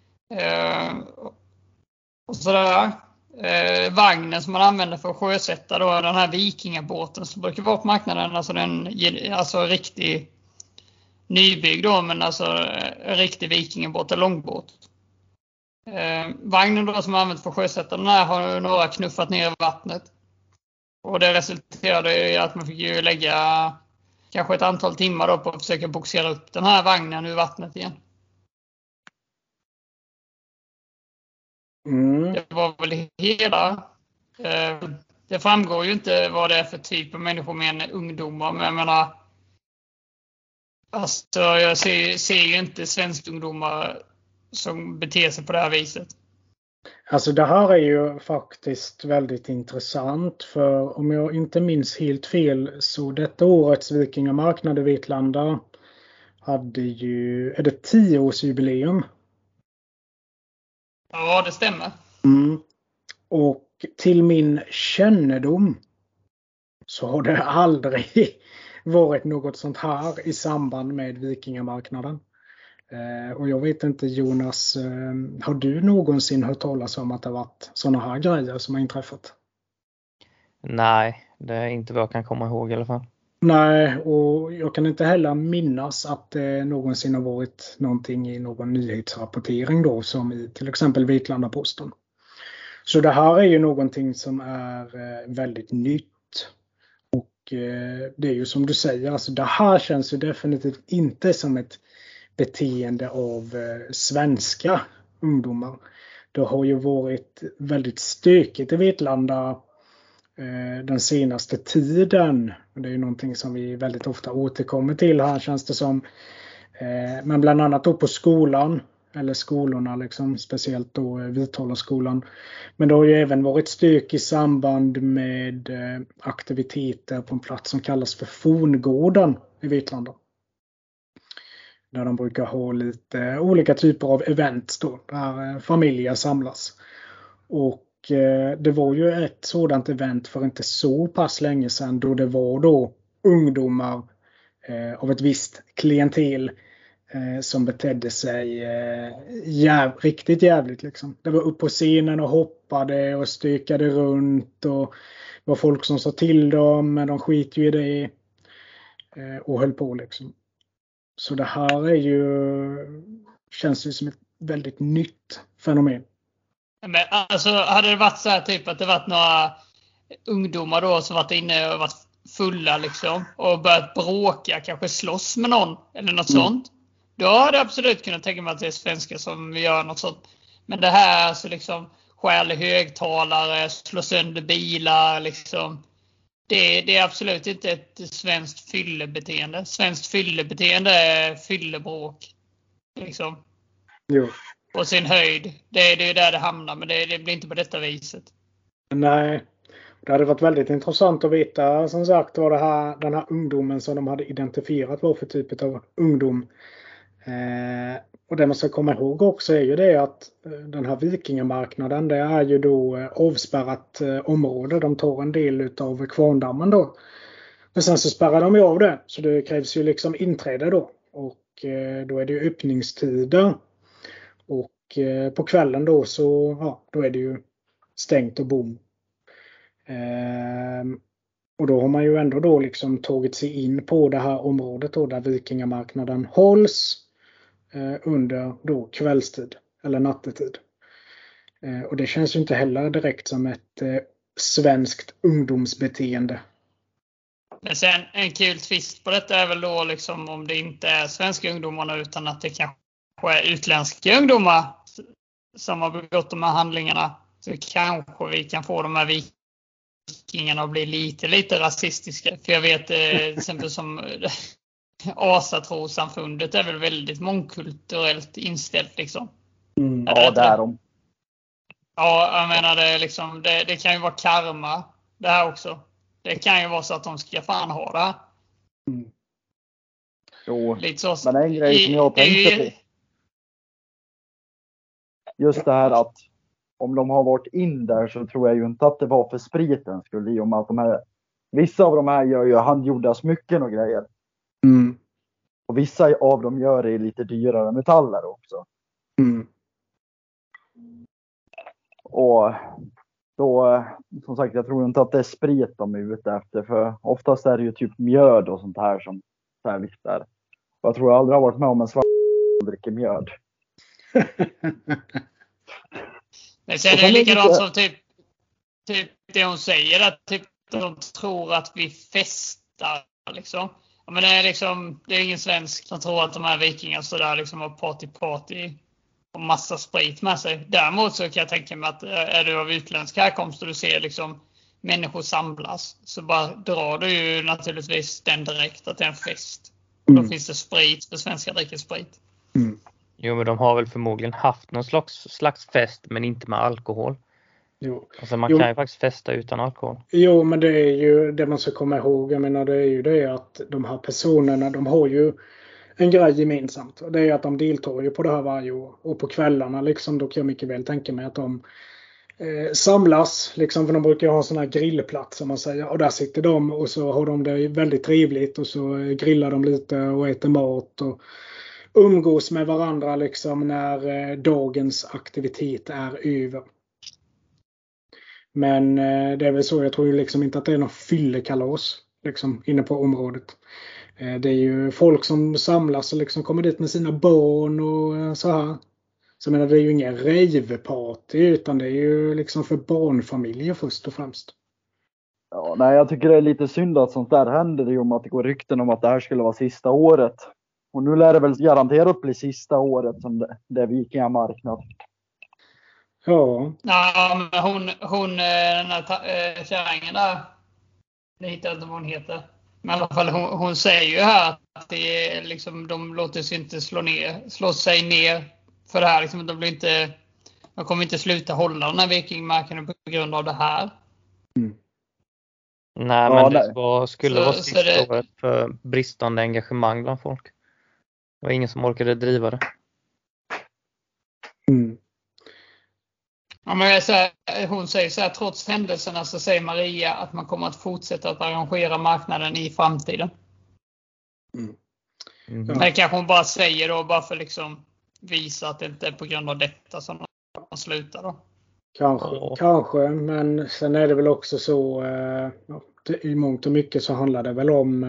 B: och sådär. Vagnen som man använder för att sjösätta då den här vikingabåten som brukar vara på marknaden, alltså riktig nybyggd då, men alltså en riktig vikingabåt eller långbåt. Vagnen då som man använder för att sjösätta den här har några knuffat ner i vattnet. Och det resulterade i att man fick ju lägga kanske ett antal timmar då på att försöka boxera upp den här vagnen ur vattnet igen. Det var väl hela. Det framgår ju inte vad det är för typ av människor med ungdomar. Men jag menar, alltså jag ser ju inte svenska ungdomar som beter sig på det här viset.
A: Alltså det här är ju faktiskt väldigt intressant, för om jag inte minns helt fel så detta årets Vikingamarknad i Vetlanda hade ju, är det 10-årsjubileum?
B: Ja, det stämmer.
A: Och till min kännedom så har det aldrig varit något sånt här i samband med Vikingamarknaden. Och jag vet inte, Jonas, har du någonsin hört talas om att det har varit sådana här grejer som har inträffat?
C: Nej, det är inte vad jag kan komma ihåg i alla fall.
A: Nej, och jag kan inte heller minnas att det någonsin har varit någonting i någon nyhetsrapportering då, som i till exempel Vetlanda-Posten. Så det här är ju någonting som är väldigt nytt. Och det är ju som du säger, alltså det här känns ju definitivt inte som ett beteende av svenska ungdomar. Det har ju varit väldigt stökigt i Vetlanda den senaste tiden. Det är ju någonting som vi väldigt ofta återkommer till här, känns det som. Men bland annat då på skolan, eller skolorna liksom, speciellt då Vitala-skolan. Men det har ju även varit stök i samband med aktiviteter på en plats som kallas för Forngården i Vetlanda. Där de brukar ha lite olika typer av event då, där familjer samlas. Och det var ju ett sådant event för inte så pass länge sedan då det var då ungdomar av ett visst klientel som betedde sig riktigt jävligt liksom. Det var upp på scenen och hoppade och stökade runt och det var folk som sa till dem men de skit ju i det och höll på liksom. Så det här är ju, känns ju som ett väldigt nytt fenomen.
B: Men alltså hade det varit så här typ att det varit några ungdomar då som varit inne och varit fulla liksom och börjat bråka, kanske slåss med någon eller något sånt. Då hade jag absolut kunnat tänka mig att det är svenskar som gör något sånt. Men det här alltså liksom stjäl högtalare, slå sönder bilar liksom. Det är absolut inte ett svenskt fyllebeteende. Svenskt fyllebeteende är fyllebråk. Liksom.
A: Jo.
B: På sin höjd. Det är ju där det hamnar, men det blir inte på detta viset.
A: Nej, det hade varit väldigt intressant att veta som sagt vad den här ungdomen som de hade identifierat var för typ av ungdom. Och det man ska komma ihåg också är ju det att den här vikingamarknaden, det är ju då avspärrat område. De tar en del av Kvarndammen då. Men sen så spärrar de ju av det. Så det krävs ju liksom inträde då. Och då är det ju öppningstider. Och på kvällen då så då är det ju stängt och bom. Och då har man ju ändå då liksom tagit sig in på det här området då där vikingamarknaden hålls under då kvällstid eller nattetid. Och det känns ju inte heller direkt som ett svenskt ungdomsbeteende.
B: Men sen en kul twist på detta är väl då liksom om det inte är svenska ungdomarna utan att det kanske är utländska ungdomar som har begått de här handlingarna. Så kanske vi kan få de här vikingarna att bli lite rasistiska. För jag vet till exempel som Asatrosamfundet är väl väldigt mångkulturellt inställt liksom.
D: Ja, det är de.
B: Ja, jag menar det kan ju vara karma det här också. Det kan ju vara så att de ska fan ha det här.
D: Jo,
B: lite så,
D: men en grej som jag tänkte på. Just det här att om de har varit in där så tror jag ju inte att det var för spriten skulle i och med att vissa av de här gör ju handgjorda smycken och grejer. Och vissa av dem gör det i lite dyrare metaller också. Och då, som sagt, jag tror inte att det är sprit de är ute efter. För oftast är det ju typ mjöd och sånt här som särskilt där. Och jag tror jag aldrig har varit med om en svart som dricker mjöd.
B: Men sen är det likadant som typ det hon säger. Att typ de tror att vi festar liksom. Ja, men det är ingen svensk som tror att de här vikingarna står där liksom och party och massa sprit med sig. Däremot så kan jag tänka mig att är du av utländsk härkomst och du ser liksom människor samlas så bara drar du ju naturligtvis den direkt att det är en fest. Och då finns det sprit för svenska dricker sprit.
C: Jo, men de har väl förmodligen haft någon slags fest men inte med alkohol.
A: Jo.
C: Alltså man kan ju faktiskt festa utan alkohol.
A: Jo, men det är ju det man ska komma ihåg. Jag menar det är ju det att de här personerna, de har ju en grej gemensamt. Och det är att de deltar ju på det här varje år. Och på kvällarna liksom, då kan jag mycket väl tänka mig att de samlas. Liksom, för de brukar ha en sån här grillplats som man säger. Och där sitter de och så har de det väldigt trevligt. Och så grillar de lite och äter mat. Och umgås med varandra liksom när dagens aktivitet är över. Men det är väl så, jag tror ju liksom inte att det är någon fyllekalas liksom inne på området. Det är ju folk som samlas och liksom kommer dit med sina barn och så här. Så jag menar, det är ju ingen raveparty utan det är ju liksom för barnfamiljer först och främst.
D: Ja, nej, jag tycker det är lite synd att sånt där händer. Det är ju om att det går rykten om att det här skulle vara sista året. Och nu lär det väl garanterat bli sista året som det är vikingamarknad.
A: Ja.
B: Ja, men hon den här kärringen där, det hittar jag inte vad hon heter. Men i alla fall hon säger ju här att det är liksom, de låter sig inte slå sig ner för det här. Liksom, de kommer inte sluta hålla den här vikingmarknaden på grund av det här.
C: Nej, men det skulle vara sista året för bristande engagemang bland folk. Det var ingen som orkade driva det.
B: Ja, men hon säger så här, trots händelserna så säger Maria att man kommer att fortsätta att arrangera marknaden i framtiden. Men det kanske hon bara säger då, bara för liksom visa att det inte är på grund av detta som de slutar då.
A: Kanske, men sen är det väl också så i mångt och mycket så handlar det väl om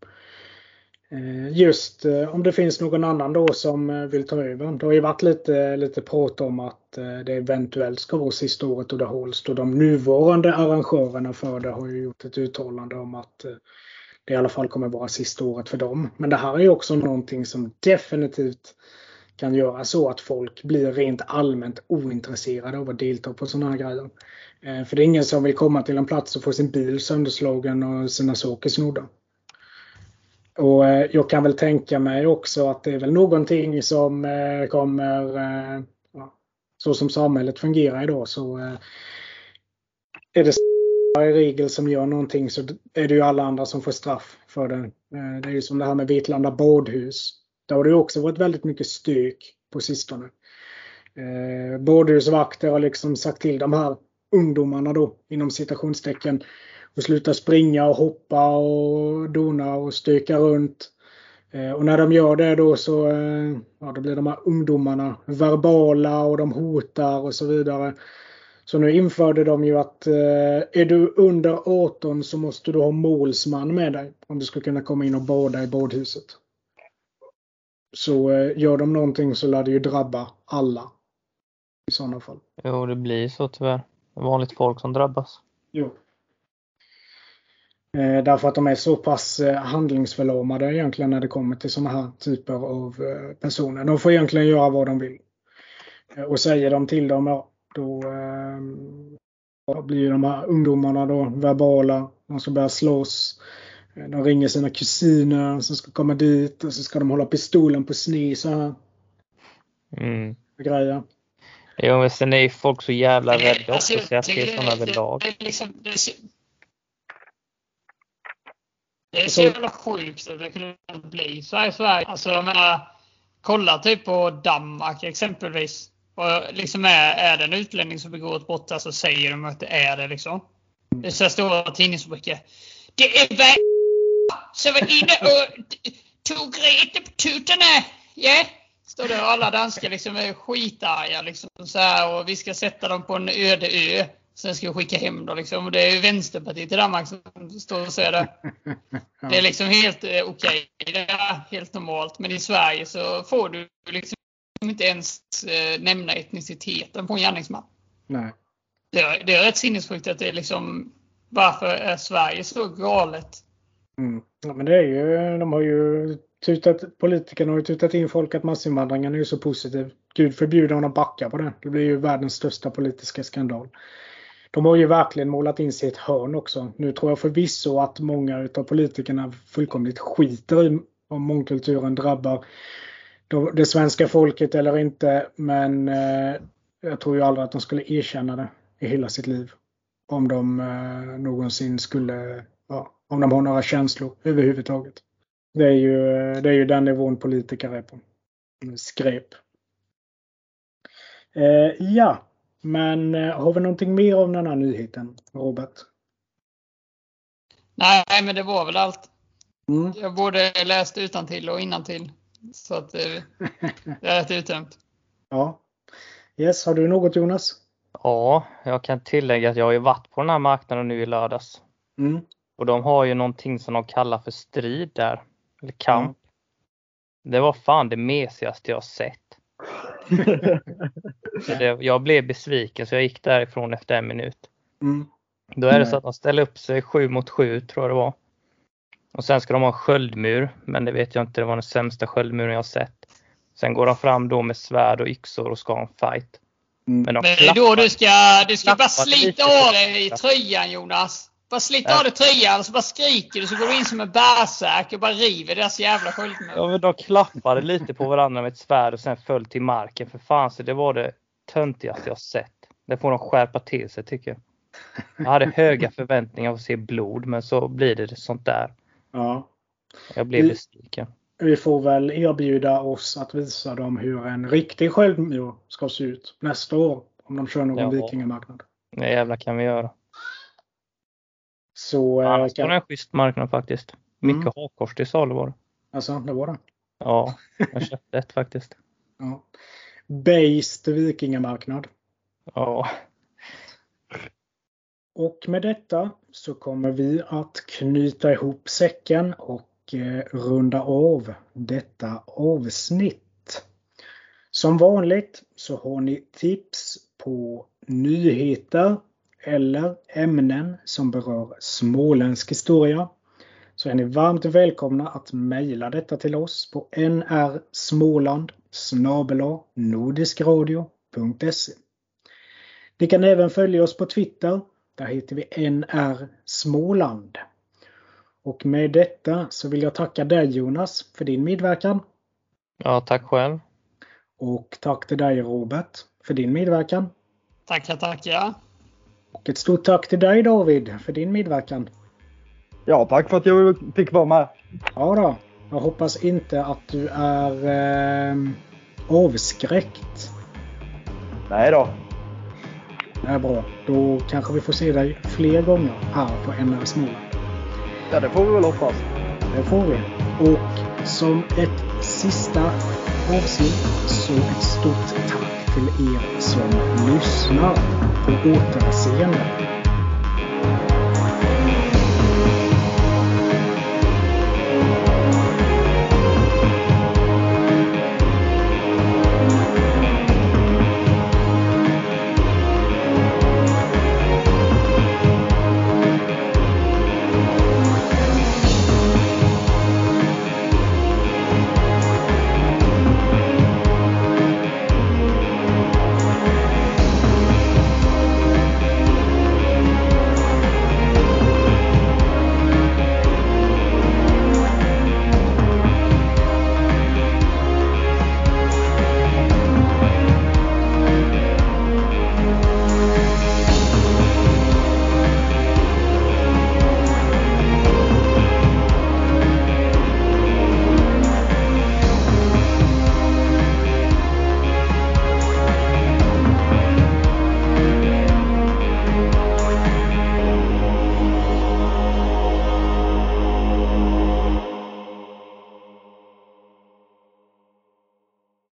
A: just om det finns någon annan då som vill ta över. Det har ju varit lite prat om att det eventuellt ska vara sista året och det hålls. Då de nuvarande arrangörerna för det har ju gjort ett uttalande om att det i alla fall kommer vara sista året för dem. Men det här är ju också någonting som definitivt kan göra så att folk blir rent allmänt ointresserade av att delta på sådana här grejer. För det är ingen som vill komma till en plats och få sin bil sönderslagen och sina saker snodda. Och jag kan väl tänka mig också att det är väl någonting som kommer, så som samhället fungerar idag, så är det i regel som gör någonting så är det ju alla andra som får straff för det. Det är ju som det här med Vetlanda badhus. Där har det också varit väldigt mycket stök på sistone. Badhusvakter har liksom sagt till de här ungdomarna då, inom citationstecken, och sluta springa och hoppa och dona och stöka runt. Och när de gör det då så då blir de här ungdomarna verbala och de hotar och så vidare. Så nu införde de ju att är du under 18 så måste du ha målsman med dig om du ska kunna komma in och bada i badhuset. Så gör de någonting så lär det ju drabba alla i sådana fall.
C: Jo, det blir så tyvärr. Det är vanligt folk som drabbas.
A: Jo. Därför att de är så pass handlingsförlamade egentligen när det kommer till sådana här typer av personer. De får egentligen göra vad de vill. Och säger de till dem, då blir de här ungdomarna då verbala. De ska börja slåss. De ringer sina kusiner som ska komma dit och så ska de hålla pistolen på sne så här. Grejer.
C: Jo, men sen är ju folk så jävla rädda också så att det är sådana överlag.
B: Det är så jävla sjukt att det kunde bli så här i Sverige. Alltså jag menar, kolla typ på Danmark exempelvis. Och liksom är det en utlänning som begår ett brott, så säger de att det är det liksom. Det är så stora tidningsrubriker. Det är väl så var inne och tog Grete på tutarna. Ja, står det, och alla danskar liksom är skitarga liksom så här, och vi ska sätta dem på en öde ö. Sen ska vi skicka hem då liksom. Och det är ju Vänsterpartiet i Danmark som står och säger det. Det är liksom helt okej. Det är helt normalt. Men i Sverige så får du liksom inte ens nämna etniciteten på en gärningsman.
A: Nej.
B: Det är rätt sinnessjukt att det är liksom, varför är Sverige så galet?
A: Ja, men det är ju, de har ju politikerna har ju tutat in folk att massinvandringen är ju så positiv. Gud förbjuder honom att backa på det. Det blir ju världens största politiska skandal. De har ju verkligen målat in sig i ett hörn också. Nu tror jag förvisso att många utav politikerna fullkomligt skiter i om mångkulturen drabbar det svenska folket eller inte. Men jag tror ju aldrig att de skulle erkänna det i hela sitt liv. Om de någonsin skulle, om de har några känslor överhuvudtaget. Det är ju den nivån politiker är på. Skräp. Ja. Men har vi någonting mer om den här nyheten, Robert?
B: Nej, men det var väl allt. Jag både läste utantill och innantill. Så att det är rätt uttömt.
A: Ja. Yes, har du något, Jonas?
C: Ja, jag kan tillägga att jag har ju varit på den här marknaden nu i lördags. Och de har ju någonting som de kallar för strid där. Eller kamp. Det var fan det mesigaste jag sett. Jag blev besviken så jag gick därifrån efter 1 minut. Då är det så att de ställer upp sig 7 mot 7 tror jag det var. Och sen ska de ha en sköldmur. Men det vet jag inte, det var den sämsta sköldmuren jag har sett. Sen går de fram då med svärd och yxor och ska ha en fight. Men
B: det är då du ska bara slita av dig i tröjan, Jonas. Bara slita av dig tröjan och så bara skriker du, så går du in som en bärsäk och bara river deras jävla sköldmur.
C: Ja, men de klappade lite på varandra med ett svärd och sen föll till marken. För fan, så det var det töntigaste jag sett. Det får de skärpa till sig tycker jag. Jag hade höga förväntningar av att se blod, men så blir det sånt där.
A: Ja.
C: Jag blev besviken.
A: Vi får väl erbjuda oss att visa dem hur en riktig sköldmur ska se ut nästa år. Om de kör någon vikingamarknad.
C: Det jävla kan vi göra.
A: Så
C: det är en schysst marknad faktiskt. Mycket hakkors till salu var det.
A: Alltså, det var det.
C: Ja, jag köpte ett faktiskt.
A: Ja. Based vikingamarknad.
C: Ja.
A: Och med detta så kommer vi att knyta ihop säcken och runda av detta avsnitt. Som vanligt så har ni tips på nyheter eller ämnen som berör småländsk historia, så är ni varmt välkomna att mejla detta till oss på nrsmåland@nordiskradio.se. Ni kan även följa oss på Twitter. Där heter vi NR Småland. Och med detta så vill jag tacka dig, Jonas, för din medverkan.
C: Ja, tack själv.
A: Och tack till dig, Robert, för din medverkan.
B: Tackar.
A: Och ett stort tack till dig, David, för din medverkan.
D: Ja, tack för att jag fick vara med.
A: Ja då. Jag hoppas inte att du är avskräckt.
D: Nej då.
A: Det är bra. Då kanske vi får se dig fler gånger här på NR Småland.
D: Ja, det får vi väl hoppas.
A: Det får vi. Och som ett sista avsnitt så ett stort tack till er som lyssnar. På återseende.